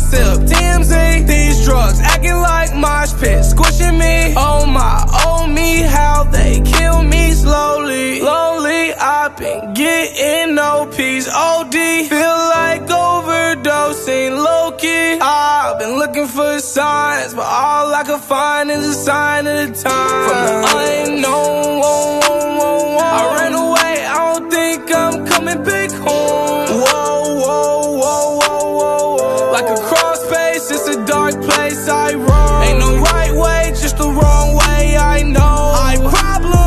sip TMZ. These drugs acting like mosh pit, squishing me. Oh my, oh me, how they kill me slowly. Lonely, I've been getting no peace. OD, feel like overdosing, low-key. I've been looking for signs, but all I can find is a sign of the time. From the unknown, I ran away, I don't think I'm coming back home. Whoa, whoa, whoa, whoa, whoa, whoa. Like a cross space, it's a dark place I roam. Ain't no right way, just the wrong way, I know. I problem